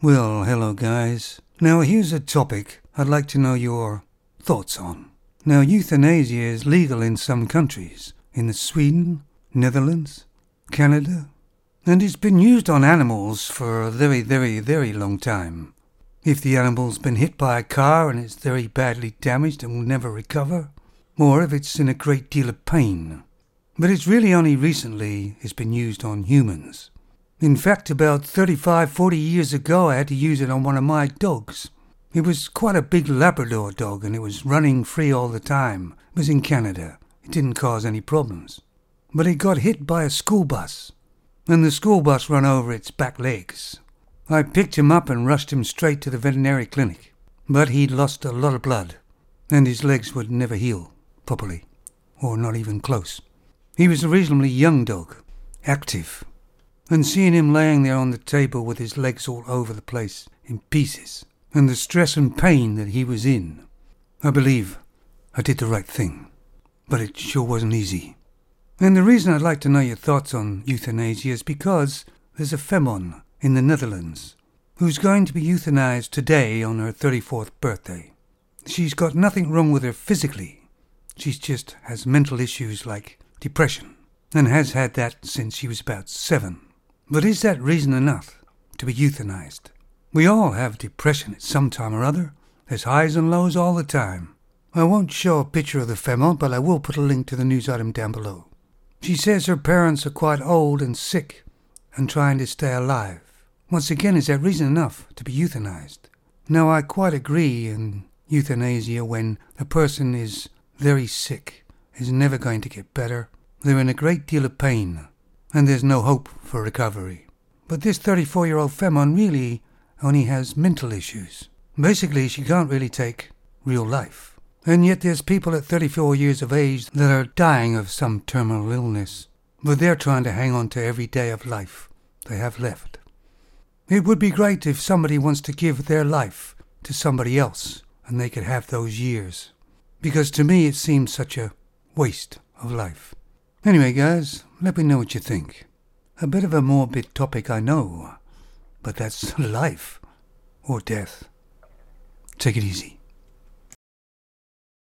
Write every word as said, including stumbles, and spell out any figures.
Well, hello guys. Now here's a topic I'd like to know your thoughts on. Now euthanasia is legal in some countries, in the Sweden, Netherlands, Canada, and it's been used on animals for a very, very, very long time. If the animal's been hit by a car and it's very badly damaged and will never recover, or if it's in a great deal of pain. But it's really only recently it's been used on humans. In fact, about thirty-five, forty years ago, I had to use it on one of my dogs. It was quite a big Labrador dog, and it was running free all the time. It was in Canada. It didn't cause any problems. But it got hit by a school bus, and the school bus ran over its back legs. I picked him up and rushed him straight to the veterinary clinic. But he'd lost a lot of blood, and his legs would never heal properly, or not even close. He was a reasonably young dog, active. And seeing him laying there on the table with his legs all over the place, in pieces, and the stress and pain that he was in, I believe I did the right thing. But it sure wasn't easy. And the reason I'd like to know your thoughts on euthanasia is because there's a femon in the Netherlands who's going to be euthanized today on her thirty-fourth birthday. She's got nothing wrong with her physically. She just has mental issues like depression, and has had that since she was about seven. But is that reason enough to be euthanized? We all have depression at some time or other. There's highs and lows all the time. I won't show a picture of the femon, but I will put a link to the news item down below. She says her parents are quite old and sick and trying to stay alive. Once again, is that reason enough to be euthanized? Now, I quite agree in euthanasia when a person is very sick, is never going to get better. They're in a great deal of pain, and there's no hope for recovery. But this thirty-four-year-old femon really only has mental issues. Basically, she can't really take real life. And yet there's people at thirty-four years of age that are dying of some terminal illness, but they're trying to hang on to every day of life they have left. It would be great if somebody wants to give their life to somebody else, and they could have those years. Because to me it seems such a waste of life. Anyway, guys, let me know what you think. A bit of a morbid topic, I know, but that's life or death. Take it easy.